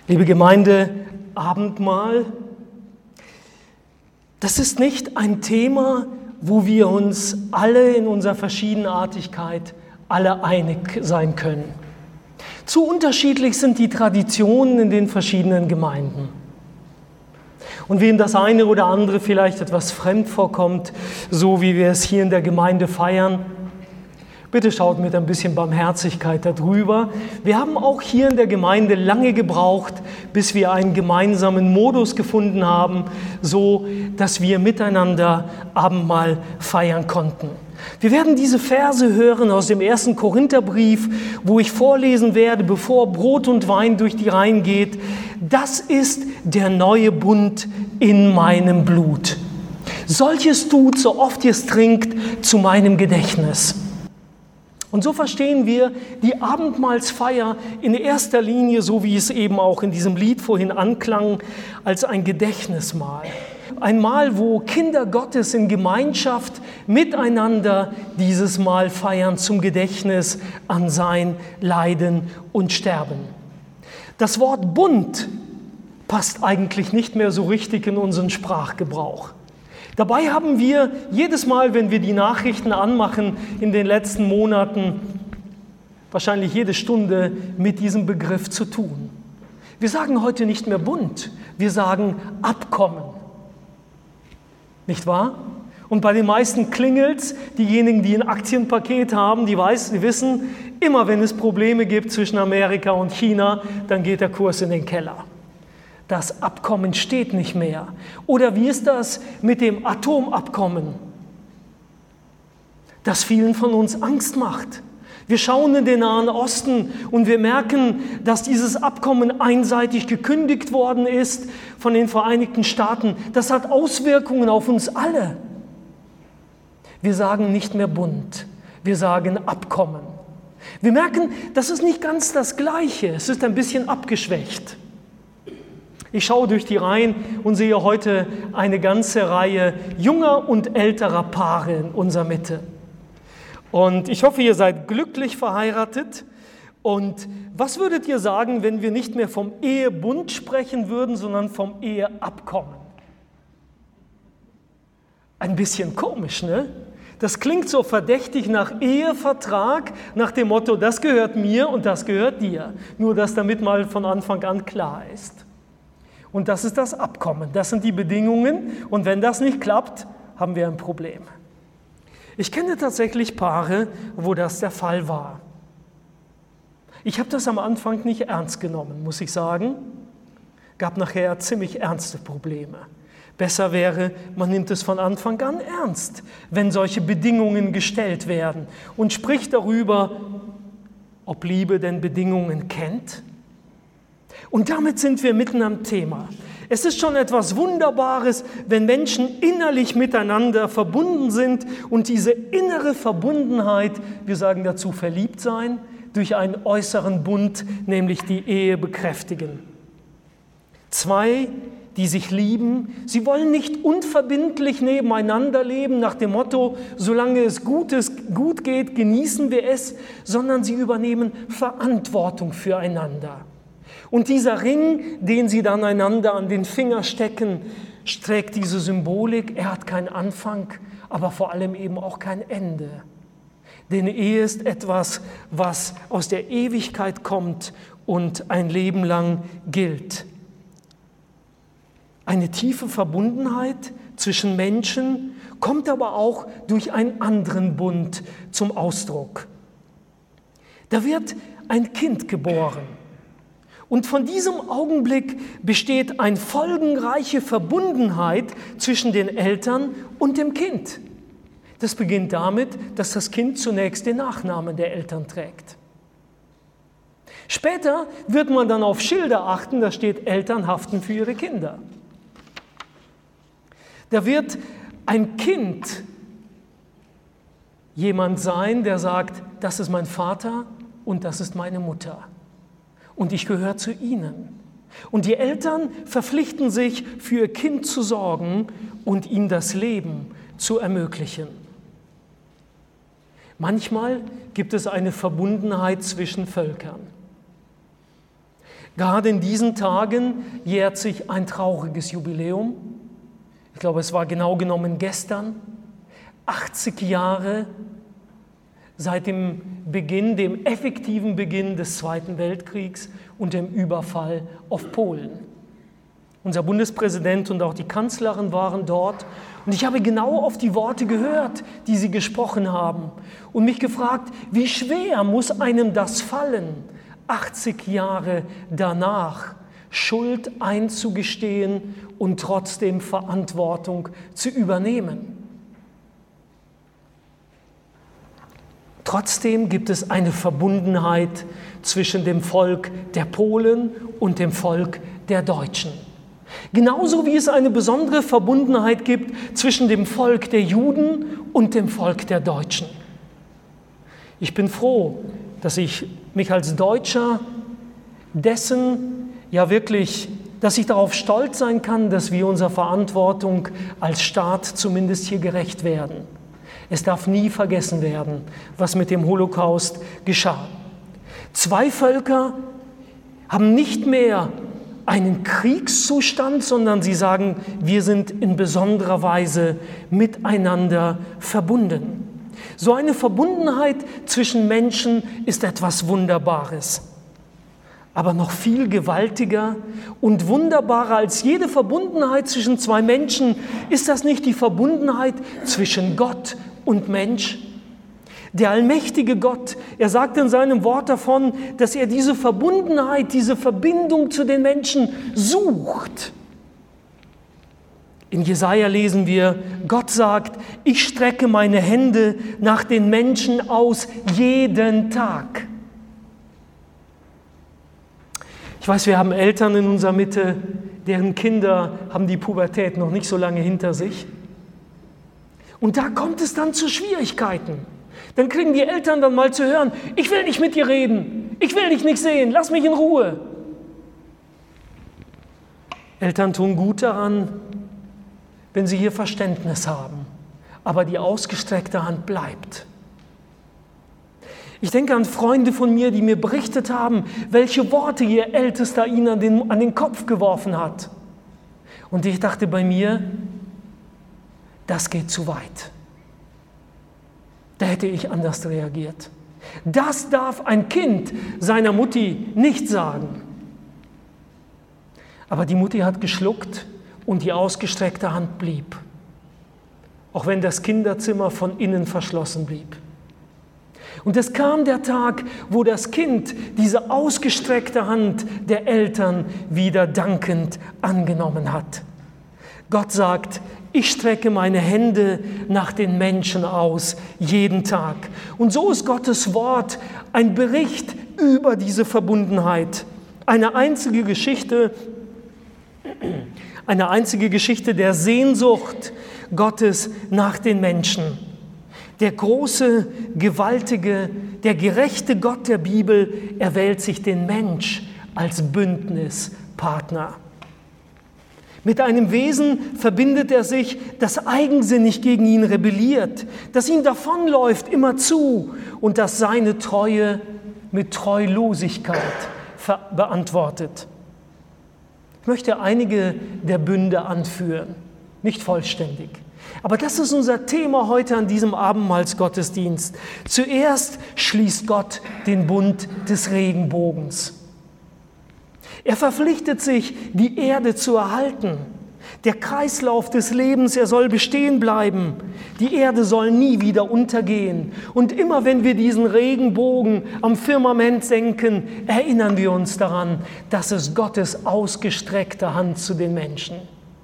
Liebe Gemeinde, Abendmahl, das ist nicht ein Thema, wo wir uns alle in unserer Verschiedenartigkeit alle einig sein können. Zu unterschiedlich sind die Traditionen in den verschiedenen Gemeinden. Und wem das eine oder andere vielleicht etwas fremd vorkommt, so wie wir es hier in der Gemeinde feiern, bitte schaut mit ein bisschen Barmherzigkeit darüber. Wir haben auch hier in der Gemeinde lange gebraucht, bis wir einen gemeinsamen Modus gefunden haben, so dass wir miteinander Abendmahl feiern konnten. Wir werden diese Verse hören aus dem 1. Korintherbrief, wo ich vorlesen werde, bevor Brot und Wein durch die Reihen geht. Das ist der neue Bund in meinem Blut. Solches tut, so oft ihr es trinkt, zu meinem Gedächtnis. Und so verstehen wir die Abendmahlsfeier in erster Linie, so wie es eben auch in diesem Lied vorhin anklang, als ein Gedächtnismahl. Ein Mahl, wo Kinder Gottes in Gemeinschaft miteinander dieses Mahl feiern zum Gedächtnis an sein Leiden und Sterben. Das Wort Bund passt eigentlich nicht mehr so richtig in unseren Sprachgebrauch. Dabei haben wir jedes Mal, wenn wir die Nachrichten anmachen, in den letzten Monaten, wahrscheinlich jede Stunde mit diesem Begriff zu tun. Wir sagen heute nicht mehr Bund, wir sagen Abkommen. Nicht wahr? Und bei den meisten klingelt's. Diejenigen, die ein Aktienpaket haben, die wissen, immer wenn es Probleme gibt zwischen Amerika und China, dann geht der Kurs in den Keller. Das Abkommen steht nicht mehr. Oder wie ist das mit dem Atomabkommen, das vielen von uns Angst macht? Wir schauen in den Nahen Osten und wir merken, dass dieses Abkommen einseitig gekündigt worden ist von den Vereinigten Staaten. Das hat Auswirkungen auf uns alle. Wir sagen nicht mehr Bund, wir sagen Abkommen. Wir merken, das ist nicht ganz das Gleiche, es ist ein bisschen abgeschwächt. Ich schaue durch die Reihen und sehe heute eine ganze Reihe junger und älterer Paare in unserer Mitte. Und ich hoffe, ihr seid glücklich verheiratet. Und was würdet ihr sagen, wenn wir nicht mehr vom Ehebund sprechen würden, sondern vom Eheabkommen? Ein bisschen komisch, ne? Das klingt so verdächtig nach Ehevertrag, nach dem Motto, das gehört mir und das gehört dir. Nur, dass damit mal von Anfang an klar ist. Und das ist das Abkommen, das sind die Bedingungen. Und wenn das nicht klappt, haben wir ein Problem. Ich kenne tatsächlich Paare, wo das der Fall war. Ich habe das am Anfang nicht ernst genommen, muss ich sagen. Gab nachher ziemlich ernste Probleme. Besser wäre, man nimmt es von Anfang an ernst, wenn solche Bedingungen gestellt werden und spricht darüber, ob Liebe denn Bedingungen kennt. Und damit sind wir mitten am Thema. Es ist schon etwas Wunderbares, wenn Menschen innerlich miteinander verbunden sind und diese innere Verbundenheit, wir sagen dazu verliebt sein, durch einen äußeren Bund, nämlich die Ehe, bekräftigen. Zwei, die sich lieben, sie wollen nicht unverbindlich nebeneinander leben, nach dem Motto, solange es gut geht, genießen wir es, sondern sie übernehmen Verantwortung füreinander. Und dieser Ring, den sie dann einander an den Finger stecken, trägt diese Symbolik, er hat keinen Anfang, aber vor allem eben auch kein Ende. Denn Ehe ist etwas, was aus der Ewigkeit kommt und ein Leben lang gilt. Eine tiefe Verbundenheit zwischen Menschen kommt aber auch durch einen anderen Bund zum Ausdruck. Da wird ein Kind geboren. Und von diesem Augenblick besteht eine folgenreiche Verbundenheit zwischen den Eltern und dem Kind. Das beginnt damit, dass das Kind zunächst den Nachnamen der Eltern trägt. Später wird man dann auf Schilder achten, da steht Eltern haften für ihre Kinder. Da wird ein Kind jemand sein, der sagt, das ist mein Vater und das ist meine Mutter. Und ich gehöre zu ihnen. Und die Eltern verpflichten sich, für ihr Kind zu sorgen und ihm das Leben zu ermöglichen. Manchmal gibt es eine Verbundenheit zwischen Völkern. Gerade in diesen Tagen jährt sich ein trauriges Jubiläum. Ich glaube, es war genau genommen gestern. 80 Jahre seit dem Beginn, dem effektiven Beginn des Zweiten Weltkriegs und dem Überfall auf Polen. Unser Bundespräsident und auch die Kanzlerin waren dort und ich habe genau auf die Worte gehört, die sie gesprochen haben und mich gefragt, wie schwer muss einem das fallen, 80 Jahre danach Schuld einzugestehen und trotzdem Verantwortung zu übernehmen. Trotzdem gibt es eine Verbundenheit zwischen dem Volk der Polen und dem Volk der Deutschen. Genauso wie es eine besondere Verbundenheit gibt zwischen dem Volk der Juden und dem Volk der Deutschen. Ich bin froh, dass ich mich als Deutscher dass ich darauf stolz sein kann, dass wir unserer Verantwortung als Staat zumindest hier gerecht werden. Es darf nie vergessen werden, was mit dem Holocaust geschah. Zwei Völker haben nicht mehr einen Kriegszustand, sondern sie sagen, wir sind in besonderer Weise miteinander verbunden. So eine Verbundenheit zwischen Menschen ist etwas Wunderbares. Aber noch viel gewaltiger und wunderbarer als jede Verbundenheit zwischen zwei Menschen ist das nicht die Verbundenheit zwischen Gott und Mensch? Der allmächtige Gott, er sagt in seinem Wort davon, dass er diese Verbundenheit, diese Verbindung zu den Menschen sucht. In Jesaja lesen wir, Gott sagt, ich strecke meine Hände nach den Menschen aus jeden Tag. Ich weiß, wir haben Eltern in unserer Mitte, deren Kinder haben die Pubertät noch nicht so lange hinter sich. Und da kommt es dann zu Schwierigkeiten. Dann kriegen die Eltern dann mal zu hören, ich will nicht mit dir reden, ich will dich nicht sehen, lass mich in Ruhe. Eltern tun gut daran, wenn sie hier Verständnis haben, aber die ausgestreckte Hand bleibt. Ich denke an Freunde von mir, die mir berichtet haben, welche Worte ihr Ältester ihnen an den Kopf geworfen hat. Und ich dachte bei mir, das geht zu weit. Da hätte ich anders reagiert. Das darf ein Kind seiner Mutti nicht sagen. Aber die Mutti hat geschluckt und die ausgestreckte Hand blieb. Auch wenn das Kinderzimmer von innen verschlossen blieb. Und es kam der Tag, wo das Kind diese ausgestreckte Hand der Eltern wieder dankend angenommen hat. Gott sagt, ich strecke meine Hände nach den Menschen aus, jeden Tag. Und so ist Gottes Wort ein Bericht über diese Verbundenheit. Eine einzige Geschichte der Sehnsucht Gottes nach den Menschen. Der große, gewaltige, der gerechte Gott der Bibel erwählt sich den Mensch als Bündnispartner. Mit einem Wesen verbindet er sich, das eigensinnig gegen ihn rebelliert, das ihm davonläuft immerzu und das seine Treue mit Treulosigkeit beantwortet. Ich möchte einige der Bünde anführen, nicht vollständig. Aber das ist unser Thema heute an diesem Abendmahlsgottesdienst. Zuerst schließt Gott den Bund des Regenbogens. Er verpflichtet sich, die Erde zu erhalten. Der Kreislauf des Lebens, er soll bestehen bleiben. Die Erde soll nie wieder untergehen. Und immer wenn wir diesen Regenbogen am Firmament senken, erinnern wir uns daran, dass es Gottes ausgestreckte Hand zu den Menschen.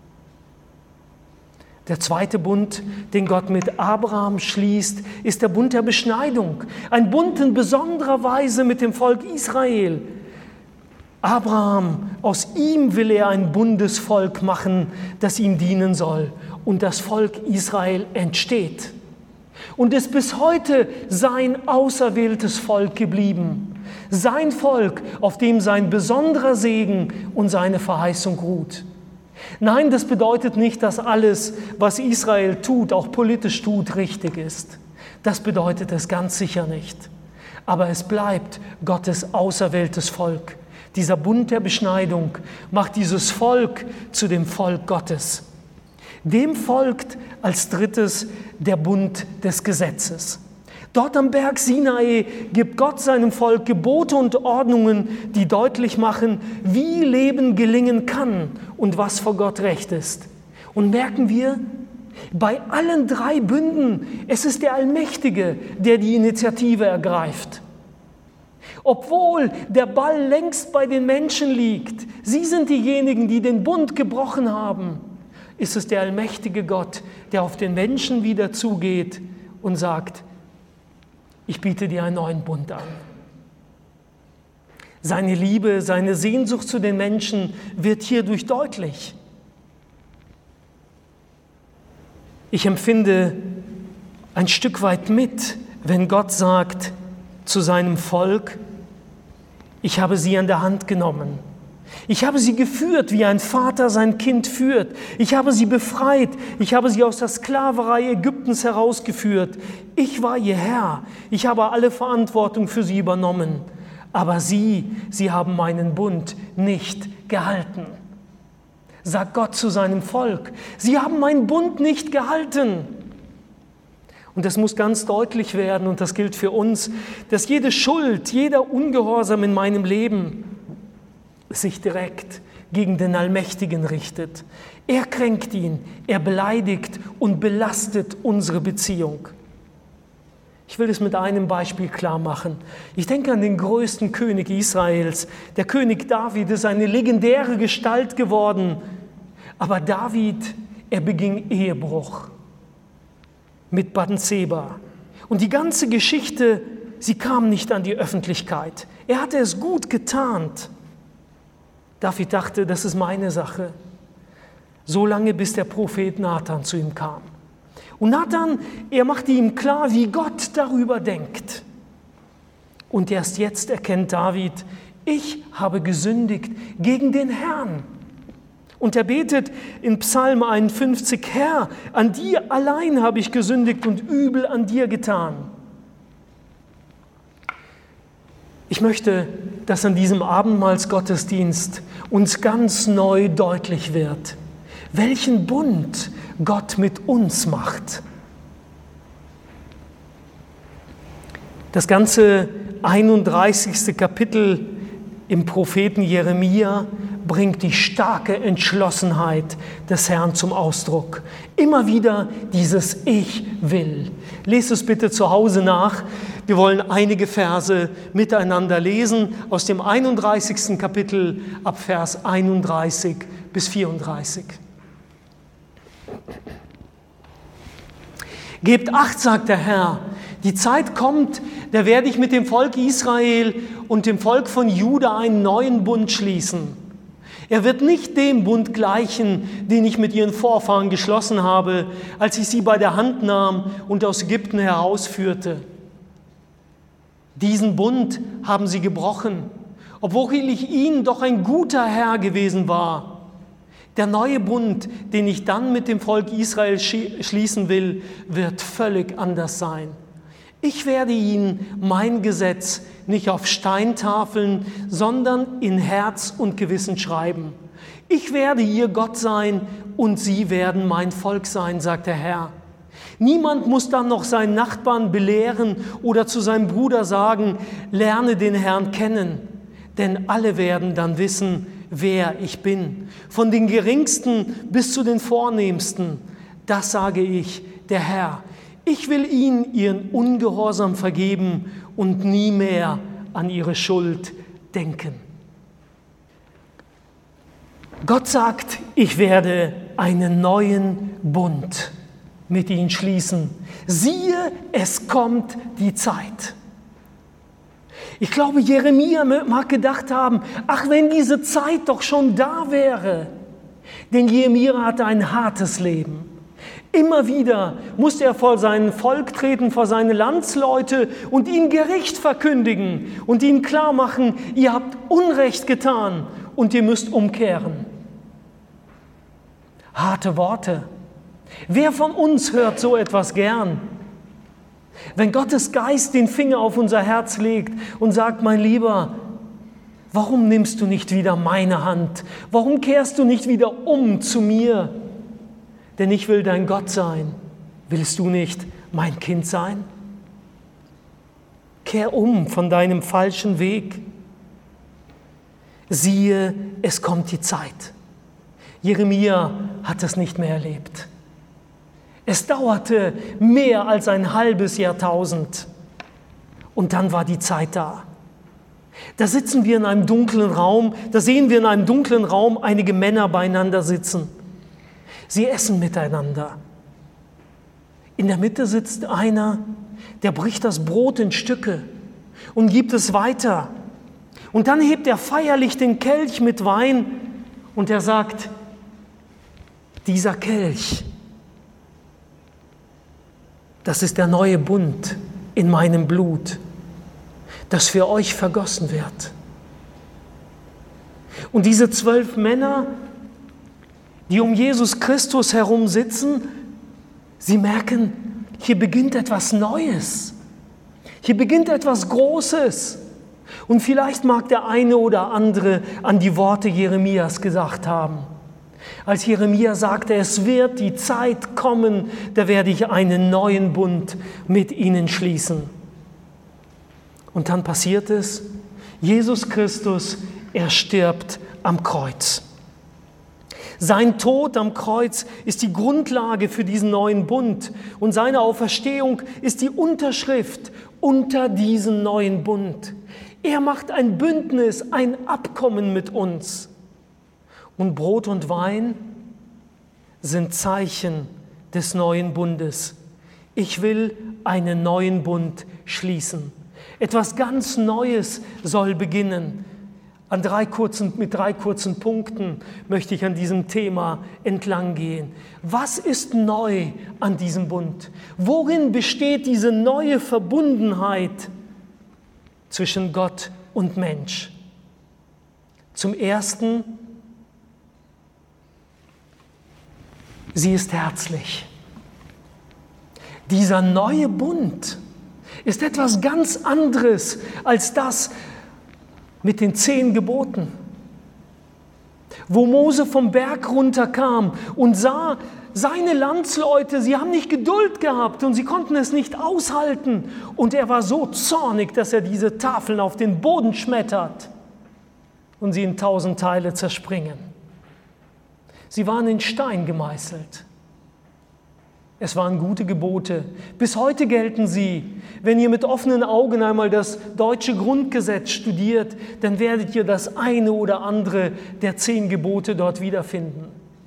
Der zweite Bund, den Gott mit Abraham schließt, ist der Bund der Beschneidung. Ein Bund in besonderer Weise mit dem Volk Israel. Abraham, aus ihm will er ein Bundesvolk machen, das ihm dienen soll. Und das Volk Israel entsteht. Und ist bis heute sein auserwähltes Volk geblieben. Sein Volk, auf dem sein besonderer Segen und seine Verheißung ruht. Nein, das bedeutet nicht, dass alles, was Israel tut, auch politisch tut, richtig ist. Das bedeutet es ganz sicher nicht. Aber es bleibt Gottes auserwähltes Volk, Dieser Bund der Beschneidung macht dieses Volk zu dem Volk Gottes. Dem folgt als drittes der Bund des Gesetzes. Dort am Berg Sinai gibt Gott seinem Volk Gebote und Ordnungen, die deutlich machen, wie Leben gelingen kann und was vor Gott recht ist. Und merken wir, bei allen drei Bünden, es ist der Allmächtige, der die Initiative ergreift. Obwohl der Ball längst bei den Menschen liegt, sie sind diejenigen, die den Bund gebrochen haben, ist es der allmächtige Gott, der auf den Menschen wieder zugeht und sagt, ich biete dir einen neuen Bund an. Seine Liebe, seine Sehnsucht zu den Menschen wird hierdurch deutlich. Ich empfinde ein Stück weit mit, wenn Gott sagt zu seinem Volk, ich habe sie an der Hand genommen. Ich habe sie geführt, wie ein Vater sein Kind führt. Ich habe sie befreit. Ich habe sie aus der Sklaverei Ägyptens herausgeführt. Ich war ihr Herr. Ich habe alle Verantwortung für sie übernommen. Aber sie haben meinen Bund nicht gehalten. Sagt Gott zu seinem Volk. Sie haben meinen Bund nicht gehalten. Und das muss ganz deutlich werden, und das gilt für uns, dass jede Schuld, jeder Ungehorsam in meinem Leben sich direkt gegen den Allmächtigen richtet. Er kränkt ihn, er beleidigt und belastet unsere Beziehung. Ich will es mit einem Beispiel klar machen. Ich denke an den größten König Israels. Der König David ist eine legendäre Gestalt geworden. Aber David, er beging Ehebruch mit Bathseba. Und die ganze Geschichte, sie kam nicht an die Öffentlichkeit. Er hatte es gut getarnt. David dachte, das ist meine Sache. So lange, bis der Prophet Nathan zu ihm kam. Und Nathan, er machte ihm klar, wie Gott darüber denkt. Und erst jetzt erkennt David, ich habe gesündigt gegen den Herrn. Und er betet in Psalm 51, Herr, an dir allein habe ich gesündigt und Übel an dir getan. Ich möchte, dass an diesem Abendmahlsgottesdienst uns ganz neu deutlich wird, welchen Bund Gott mit uns macht. Das ganze 31. Kapitel im Propheten Jeremia bringt die starke Entschlossenheit des Herrn zum Ausdruck. Immer wieder dieses Ich will. Lest es bitte zu Hause nach. Wir wollen einige Verse miteinander lesen aus dem 31. Kapitel ab Vers 31 bis 34. Gebt Acht, sagt der Herr, die Zeit kommt, da werde ich mit dem Volk Israel und dem Volk von Juda einen neuen Bund schließen. Er wird nicht dem Bund gleichen, den ich mit ihren Vorfahren geschlossen habe, als ich sie bei der Hand nahm und aus Ägypten herausführte. Diesen Bund haben sie gebrochen, obwohl ich ihnen doch ein guter Herr gewesen war. Der neue Bund, den ich dann mit dem Volk Israel schließen will, wird völlig anders sein. Ich werde ihnen mein Gesetz nicht auf Steintafeln, sondern in Herz und Gewissen schreiben. Ich werde ihr Gott sein und sie werden mein Volk sein, sagt der Herr. Niemand muss dann noch seinen Nachbarn belehren oder zu seinem Bruder sagen, lerne den Herrn kennen, denn alle werden dann wissen, wer ich bin. Von den Geringsten bis zu den Vornehmsten, das sage ich, der Herr. Ich will ihnen ihren Ungehorsam vergeben und nie mehr an ihre Schuld denken. Gott sagt, ich werde einen neuen Bund mit ihnen schließen. Siehe, es kommt die Zeit. Ich glaube, Jeremia mag gedacht haben, ach, wenn diese Zeit doch schon da wäre. Denn Jeremia hatte ein hartes Leben. Immer wieder musste er vor sein Volk treten, vor seine Landsleute und ihnen Gericht verkündigen und ihnen klar machen, ihr habt Unrecht getan und ihr müsst umkehren. Harte Worte. Wer von uns hört so etwas gern? Wenn Gottes Geist den Finger auf unser Herz legt und sagt, mein Lieber, Warum nimmst du nicht wieder meine Hand? Warum kehrst du nicht wieder um zu mir? Denn ich will dein Gott sein. Willst du nicht mein Kind sein? Kehr um von deinem falschen Weg. Siehe, es kommt die Zeit. Jeremia hat es nicht mehr erlebt. Es dauerte mehr als ein halbes Jahrtausend. Und dann war die Zeit da. Da sitzen wir in einem dunklen Raum, da sehen wir in einem dunklen Raum einige Männer beieinander sitzen. Sie essen miteinander. In der Mitte sitzt einer, der bricht das Brot in Stücke und gibt es weiter. Und dann hebt er feierlich den Kelch mit Wein und er sagt, dieser Kelch, das ist der neue Bund in meinem Blut, das für euch vergossen wird. Und diese 12 Männer, die um Jesus Christus herum sitzen, sie merken, hier beginnt etwas Neues. Hier beginnt etwas Großes. Und vielleicht mag der eine oder andere an die Worte Jeremias gesagt haben. Als Jeremia sagte, es wird die Zeit kommen, da werde ich einen neuen Bund mit ihnen schließen. Und dann passiert es, Jesus Christus, er stirbt am Kreuz. Sein Tod am Kreuz ist die Grundlage für diesen neuen Bund und seine Auferstehung ist die Unterschrift unter diesen neuen Bund. Er macht ein Bündnis, ein Abkommen mit uns. Und Brot und Wein sind Zeichen des neuen Bundes. Ich will einen neuen Bund schließen. Etwas ganz Neues soll beginnen. Mit drei kurzen Punkten möchte ich an diesem Thema entlang gehen. Was ist neu an diesem Bund? Worin besteht diese neue Verbundenheit zwischen Gott und Mensch? Zum Ersten, sie ist herzlich. Dieser neue Bund ist etwas ganz anderes als das mit den 10 Geboten. Wo Mose vom Berg runterkam und sah, seine Landsleute, sie haben nicht Geduld gehabt und sie konnten es nicht aushalten. Und er war so zornig, dass er diese Tafeln auf den Boden schmettert und sie in 1000 Teile zerspringen. Sie waren in Stein gemeißelt. Es waren gute Gebote. Bis heute gelten sie. Wenn ihr mit offenen Augen einmal das deutsche Grundgesetz studiert, dann werdet ihr das eine oder andere der 10 Gebote dort wiederfinden.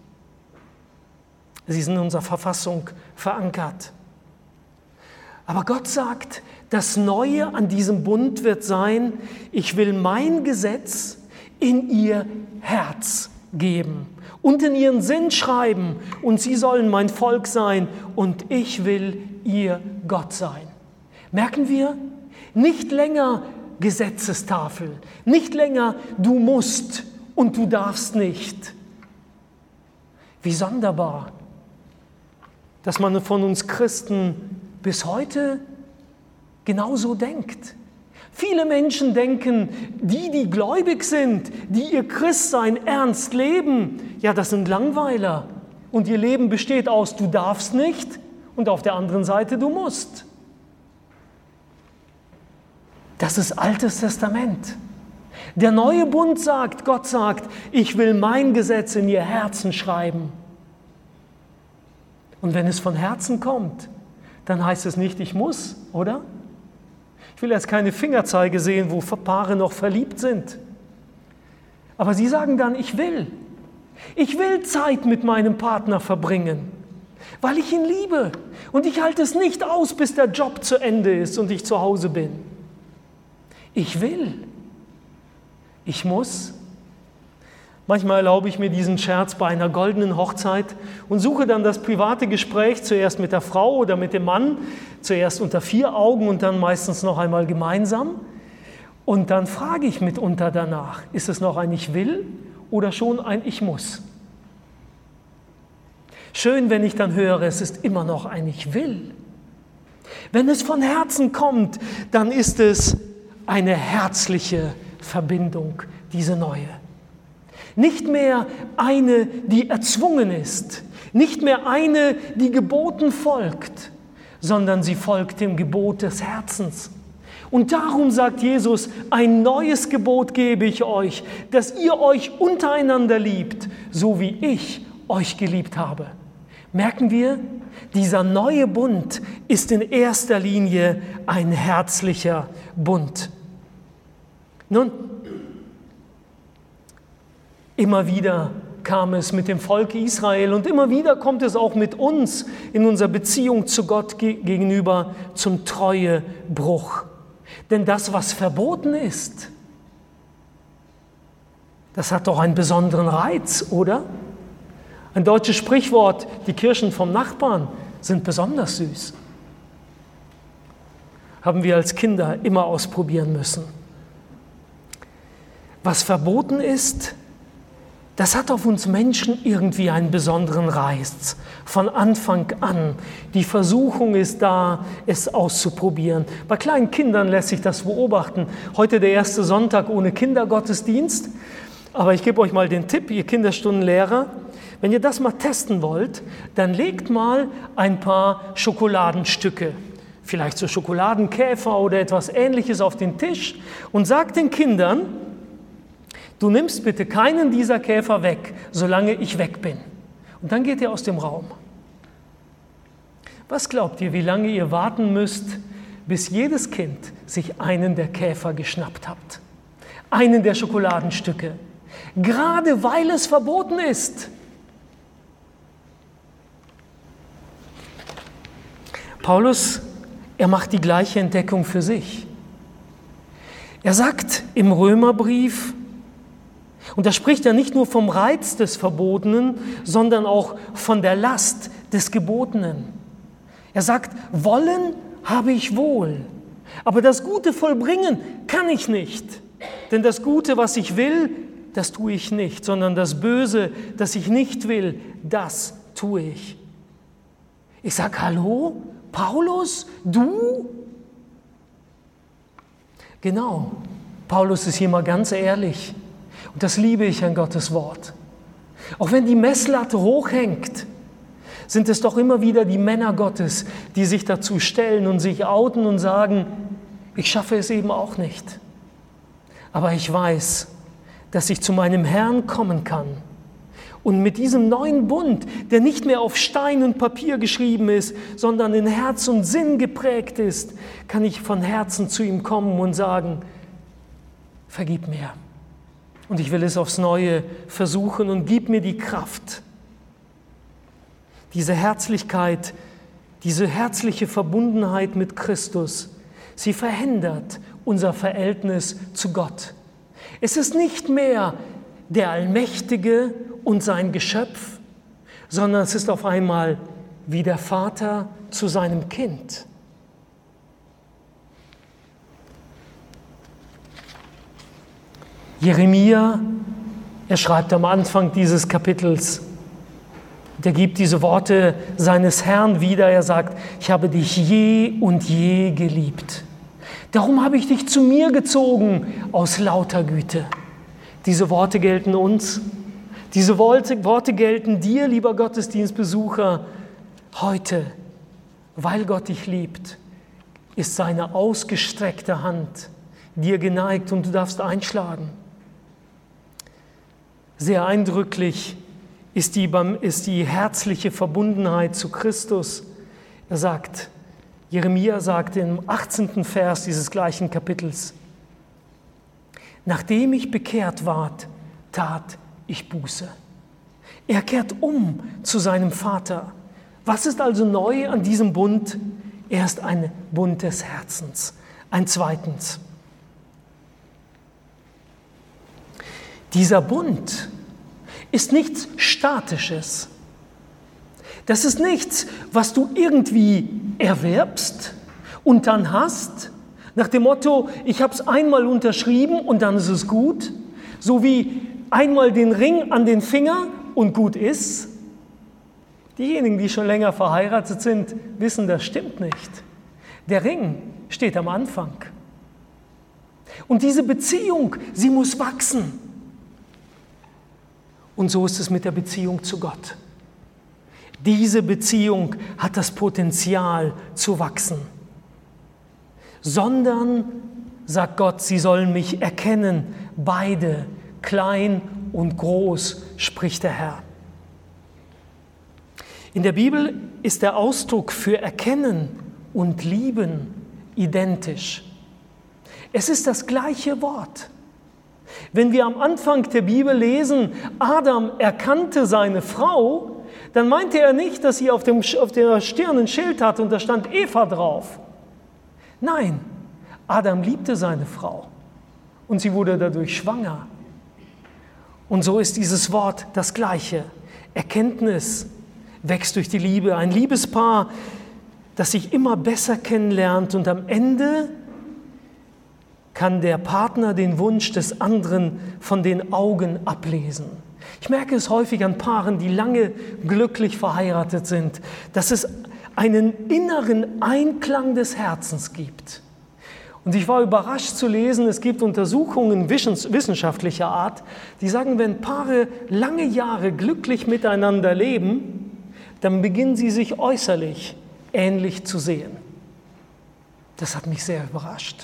Sie sind in unserer Verfassung verankert. Aber Gott sagt, das Neue an diesem Bund wird sein, ich will mein Gesetz in ihr Herz geben und in ihren Sinn schreiben und sie sollen mein Volk sein und ich will ihr Gott sein. Merken wir? Nicht länger Gesetzestafel, nicht länger du musst und du darfst nicht. Wie sonderbar, dass man von uns Christen bis heute genauso denkt. Viele Menschen denken, die gläubig sind, die ihr Christsein ernst leben, ja, das sind Langweiler. Und ihr Leben besteht aus, du darfst nicht und auf der anderen Seite, du musst. Das ist Altes Testament. Der neue Bund sagt, Gott sagt, ich will mein Gesetz in ihr Herzen schreiben. Und wenn es von Herzen kommt, dann heißt es nicht, ich muss, oder? Ich will jetzt keine Fingerzeige sehen, wo Paare noch verliebt sind. Aber sie sagen dann, ich will. Ich will Zeit mit meinem Partner verbringen, weil ich ihn liebe. Und ich halte es nicht aus, bis der Job zu Ende ist und ich zu Hause bin. Ich will. Ich muss. Manchmal erlaube ich mir diesen Scherz bei einer goldenen Hochzeit und suche dann das private Gespräch zuerst mit der Frau oder mit dem Mann, zuerst unter 4 Augen und dann meistens noch einmal gemeinsam. Und dann frage ich mitunter danach, ist es noch ein Ich will oder schon ein Ich muss? Schön, wenn ich dann höre, es ist immer noch ein Ich will. Wenn es von Herzen kommt, dann ist es eine herzliche Verbindung, diese neue. Nicht mehr eine, die erzwungen ist, nicht mehr eine, die Geboten folgt, sondern sie folgt dem Gebot des Herzens. Und darum sagt Jesus, ein neues Gebot gebe ich euch, dass ihr euch untereinander liebt, so wie ich euch geliebt habe. Merken wir, dieser neue Bund ist in erster Linie ein herzlicher Bund. Nun, immer wieder kam es mit dem Volk Israel und immer wieder kommt es auch mit uns in unserer Beziehung zu Gott gegenüber zum Treuebruch. Denn das, was verboten ist, das hat doch einen besonderen Reiz, oder? Ein deutsches Sprichwort, die Kirschen vom Nachbarn sind besonders süß. Haben wir als Kinder immer ausprobieren müssen. Was verboten ist, das hat auf uns Menschen irgendwie einen besonderen Reiz. Von Anfang an. Die Versuchung ist da, es auszuprobieren. Bei kleinen Kindern lässt sich das beobachten. Heute der erste Sonntag ohne Kindergottesdienst. Aber ich gebe euch mal den Tipp, ihr Kinderstundenlehrer. Wenn ihr das mal testen wollt, dann legt mal ein paar Schokoladenstücke, vielleicht so Schokoladenkäfer oder etwas Ähnliches auf den Tisch und sagt den Kindern, du nimmst bitte keinen dieser Käfer weg, solange ich weg bin. Und dann geht ihr aus dem Raum. Was glaubt ihr, wie lange ihr warten müsst, bis jedes Kind sich einen der Käfer geschnappt hat? Einen der Schokoladenstücke. Gerade weil es verboten ist. Paulus, er macht die gleiche Entdeckung für sich. Er sagt im Römerbrief, und da spricht er nicht nur vom Reiz des Verbotenen, sondern auch von der Last des Gebotenen. Er sagt, wollen habe ich wohl, aber das Gute vollbringen kann ich nicht. Denn das Gute, was ich will, das tue ich nicht, sondern das Böse, das ich nicht will, das tue ich. Ich sage, hallo, Paulus, du? Genau, Paulus ist hier mal ganz ehrlich. Und das liebe ich an Gottes Wort. Auch wenn die Messlatte hochhängt, sind es doch immer wieder die Männer Gottes, die sich dazu stellen und sich outen und sagen, ich schaffe es eben auch nicht. Aber ich weiß, dass ich zu meinem Herrn kommen kann. Und mit diesem neuen Bund, der nicht mehr auf Stein und Papier geschrieben ist, sondern in Herz und Sinn geprägt ist, kann ich von Herzen zu ihm kommen und sagen, vergib mir. Und ich will es aufs Neue versuchen und gib mir die Kraft. Diese Herzlichkeit, diese herzliche Verbundenheit mit Christus, sie verändert unser Verhältnis zu Gott. Es ist nicht mehr der Allmächtige und sein Geschöpf, sondern es ist auf einmal wie der Vater zu seinem Kind. Jeremia, er schreibt am Anfang dieses Kapitels, der gibt diese Worte seines Herrn wieder. Er sagt, ich habe dich je und je geliebt. Darum habe ich dich zu mir gezogen aus lauter Güte. Diese Worte gelten uns. Diese Worte gelten dir, lieber Gottesdienstbesucher, heute. Weil Gott dich liebt, ist seine ausgestreckte Hand dir geneigt und du darfst einschlagen. Sehr eindrücklich ist die herzliche Verbundenheit zu Christus. Er sagt, Jeremia sagt im 18. Vers dieses gleichen Kapitels, nachdem ich bekehrt ward, tat ich Buße. Er kehrt um zu seinem Vater. Was ist also neu an diesem Bund? Er ist ein Bund des Herzens. Ein zweitens. Dieser Bund ist nichts Statisches. Das ist nichts, was du irgendwie erwerbst und dann hast, nach dem Motto, ich habe es einmal unterschrieben und dann ist es gut, so wie einmal den Ring an den Finger und gut ist. Diejenigen, die schon länger verheiratet sind, wissen, das stimmt nicht. Der Ring steht am Anfang. Und diese Beziehung, sie muss wachsen. Und so ist es mit der Beziehung zu Gott. Diese Beziehung hat das Potenzial zu wachsen. Sondern, sagt Gott, sie sollen mich erkennen, beide, klein und groß, spricht der Herr. In der Bibel ist der Ausdruck für erkennen und lieben identisch. Es ist das gleiche Wort. Wenn wir am Anfang der Bibel lesen, Adam erkannte seine Frau, dann meinte er nicht, dass sie auf der Stirn ein Schild hatte und da stand Eva drauf. Nein, Adam liebte seine Frau und sie wurde dadurch schwanger. Und so ist dieses Wort das Gleiche. Erkenntnis wächst durch die Liebe. Ein Liebespaar, das sich immer besser kennenlernt und am Ende kann der Partner den Wunsch des anderen von den Augen ablesen. Ich merke es häufig an Paaren, die lange glücklich verheiratet sind, dass es einen inneren Einklang des Herzens gibt. Und ich war überrascht zu lesen, es gibt Untersuchungen wissenschaftlicher Art, die sagen, wenn Paare lange Jahre glücklich miteinander leben, dann beginnen sie sich äußerlich ähnlich zu sehen. Das hat mich sehr überrascht.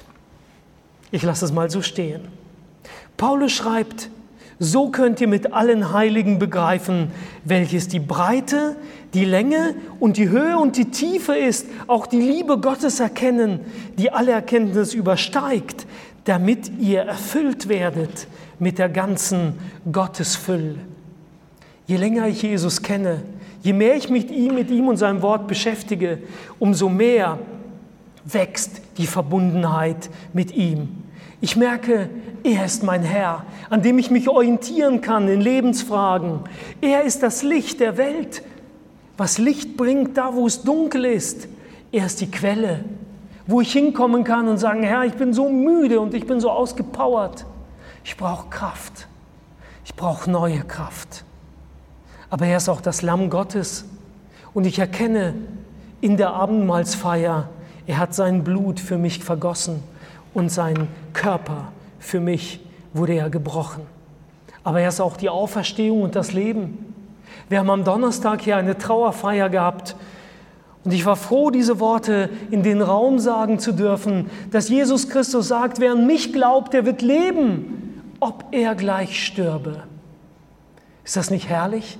Ich lasse es mal so stehen. Paulus schreibt, so könnt ihr mit allen Heiligen begreifen, welches die Breite, die Länge und die Höhe und die Tiefe ist, auch die Liebe Gottes erkennen, die alle Erkenntnis übersteigt, damit ihr erfüllt werdet mit der ganzen Gottesfülle. Je länger ich Jesus kenne, je mehr ich mich mit ihm und seinem Wort beschäftige, umso mehr wächst die Verbundenheit mit ihm. Ich merke, er ist mein Herr, an dem ich mich orientieren kann in Lebensfragen. Er ist das Licht der Welt, was Licht bringt da, wo es dunkel ist. Er ist die Quelle, wo ich hinkommen kann und sagen, Herr, ich bin so müde und ich bin so ausgepowert. Ich brauche Kraft. Ich brauche neue Kraft. Aber er ist auch das Lamm Gottes. Und ich erkenne in der Abendmahlsfeier, er hat sein Blut für mich vergossen und sein Körper für mich wurde er gebrochen. Aber er ist auch die Auferstehung und das Leben. Wir haben am Donnerstag hier eine Trauerfeier gehabt und ich war froh, diese Worte in den Raum sagen zu dürfen, dass Jesus Christus sagt, wer an mich glaubt, der wird leben, ob er gleich stürbe. Ist das nicht herrlich?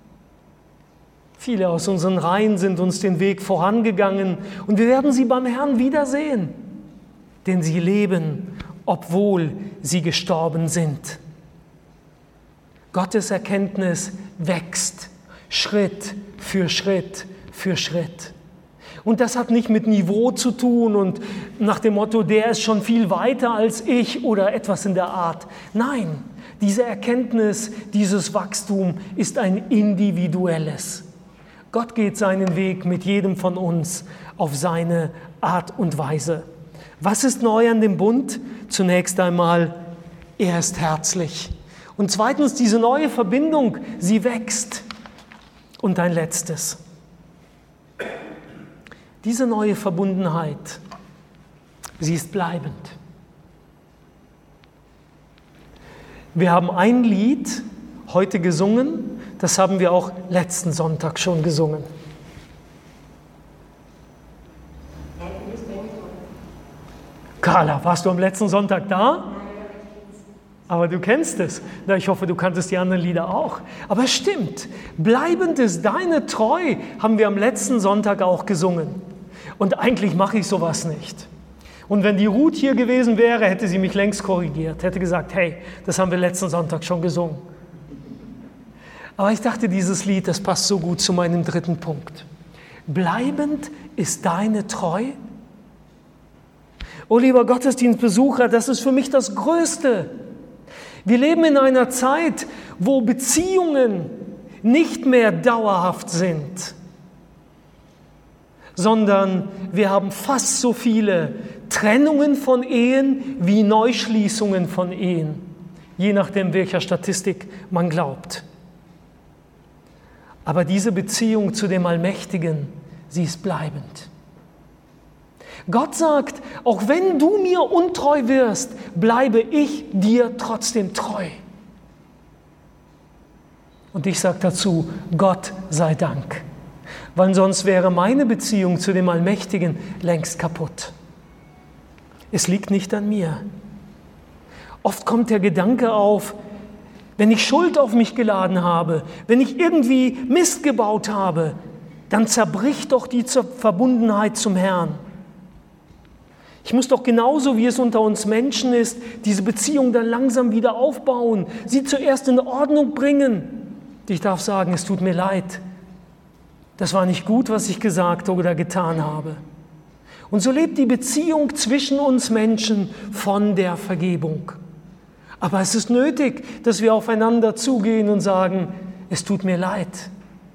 Viele aus unseren Reihen sind uns den Weg vorangegangen und wir werden sie beim Herrn wiedersehen, denn sie leben, obwohl sie gestorben sind. Gottes Erkenntnis wächst Schritt für Schritt für Schritt. Und das hat nicht mit Niveau zu tun und nach dem Motto, der ist schon viel weiter als ich oder etwas in der Art. Nein, diese Erkenntnis, dieses Wachstum ist ein individuelles. Gott geht seinen Weg mit jedem von uns auf seine Art und Weise. Was ist neu an dem Bund? Zunächst einmal, er ist herzlich. Und zweitens, diese neue Verbindung, sie wächst. Und ein letztes. Diese neue Verbundenheit, sie ist bleibend. Wir haben ein Lied heute gesungen, das haben wir auch letzten Sonntag schon gesungen. Carla, warst du am letzten Sonntag da? Aber du kennst es. Na, ich hoffe, du kanntest die anderen Lieder auch. Aber es stimmt, bleibend ist deine Treu, haben wir am letzten Sonntag auch gesungen. Und eigentlich mache ich sowas nicht. Und wenn die Ruth hier gewesen wäre, hätte sie mich längst korrigiert, hätte gesagt, hey, das haben wir letzten Sonntag schon gesungen. Aber ich dachte, dieses Lied, das passt so gut zu meinem dritten Punkt. Bleibend ist deine Treu. Oh, lieber Gottesdienstbesucher, das ist für mich das Größte. Wir leben in einer Zeit, wo Beziehungen nicht mehr dauerhaft sind, sondern wir haben fast so viele Trennungen von Ehen wie Neuschließungen von Ehen, je nachdem, welcher Statistik man glaubt. Aber diese Beziehung zu dem Allmächtigen, sie ist bleibend. Gott sagt, auch wenn du mir untreu wirst, bleibe ich dir trotzdem treu. Und ich sage dazu, Gott sei Dank, weil sonst wäre meine Beziehung zu dem Allmächtigen längst kaputt. Es liegt nicht an mir. Oft kommt der Gedanke auf, wenn ich Schuld auf mich geladen habe, wenn ich irgendwie Mist gebaut habe, dann zerbricht doch die Verbundenheit zum Herrn. Ich muss doch genauso, wie es unter uns Menschen ist, diese Beziehung dann langsam wieder aufbauen, sie zuerst in Ordnung bringen. Ich darf sagen, es tut mir leid. Das war nicht gut, was ich gesagt oder getan habe. Und so lebt die Beziehung zwischen uns Menschen von der Vergebung. Aber es ist nötig, dass wir aufeinander zugehen und sagen, es tut mir leid.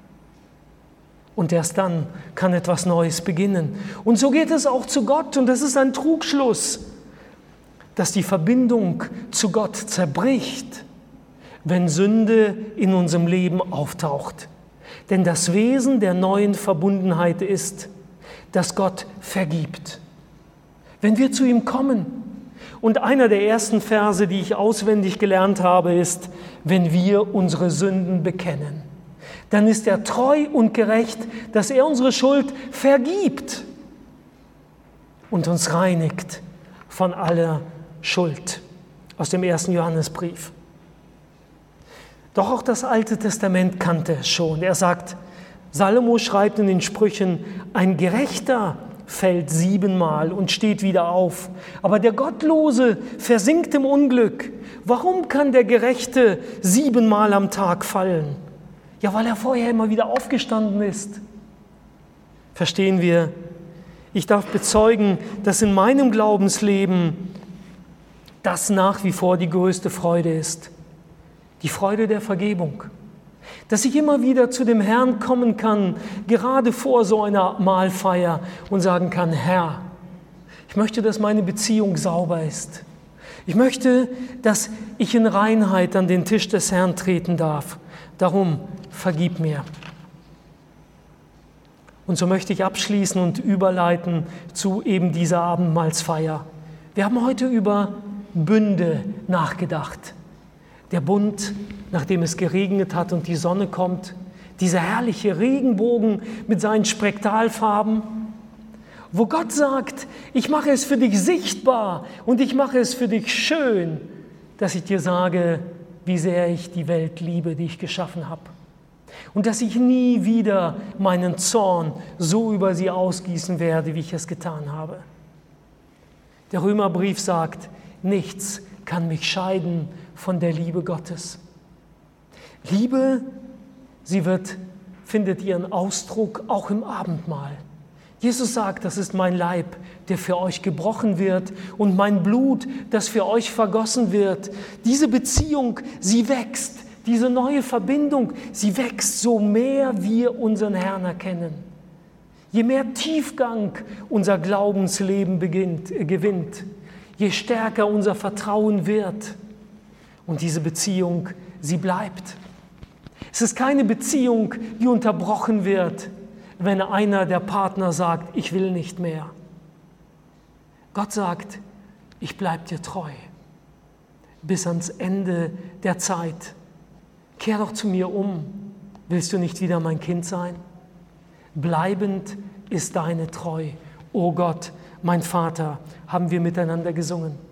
Und erst dann kann etwas Neues beginnen. Und so geht es auch zu Gott. Und das ist ein Trugschluss, dass die Verbindung zu Gott zerbricht, wenn Sünde in unserem Leben auftaucht. Denn das Wesen der neuen Verbundenheit ist, dass Gott vergibt. Wenn wir zu ihm kommen, und einer der ersten Verse, die ich auswendig gelernt habe, ist, wenn wir unsere Sünden bekennen, dann ist er treu und gerecht, dass er unsere Schuld vergibt und uns reinigt von aller Schuld. Aus dem 1. Johannesbrief. Doch auch das Alte Testament kannte es schon. Er sagt, Salomo schreibt in den Sprüchen, ein Gerechter fällt 7-mal und steht wieder auf. Aber der Gottlose versinkt im Unglück. Warum kann der Gerechte 7-mal am Tag fallen? Ja, weil er vorher immer wieder aufgestanden ist. Verstehen wir? Ich darf bezeugen, dass in meinem Glaubensleben das nach wie vor die größte Freude ist. Die Freude der Vergebung. Dass ich immer wieder zu dem Herrn kommen kann, gerade vor so einer Mahlfeier und sagen kann, Herr, ich möchte, dass meine Beziehung sauber ist. Ich möchte, dass ich in Reinheit an den Tisch des Herrn treten darf. Darum, vergib mir. Und so möchte ich abschließen und überleiten zu eben dieser Abendmahlsfeier. Wir haben heute über Bünde nachgedacht. Der Bund, nachdem es geregnet hat und die Sonne kommt, dieser herrliche Regenbogen mit seinen Spektralfarben, wo Gott sagt, ich mache es für dich sichtbar und ich mache es für dich schön, dass ich dir sage, wie sehr ich die Welt liebe, die ich geschaffen habe. Und dass ich nie wieder meinen Zorn so über sie ausgießen werde, wie ich es getan habe. Der Römerbrief sagt, nichts kann mich scheiden von der Liebe Gottes. Liebe, sie findet ihren Ausdruck auch im Abendmahl. Jesus sagt, das ist mein Leib, der für euch gebrochen wird und mein Blut, das für euch vergossen wird. Diese Beziehung, sie wächst, diese neue Verbindung, sie wächst, so mehr wir unseren Herrn erkennen. Je mehr Tiefgang unser Glaubensleben gewinnt, je stärker unser Vertrauen wird. Und diese Beziehung, sie bleibt. Es ist keine Beziehung, die unterbrochen wird, wenn einer der Partner sagt, ich will nicht mehr. Gott sagt, ich bleibe dir treu bis ans Ende der Zeit. Kehr doch zu mir um. Willst du nicht wieder mein Kind sein? Bleibend ist deine Treu. O Gott, mein Vater, haben wir miteinander gesungen.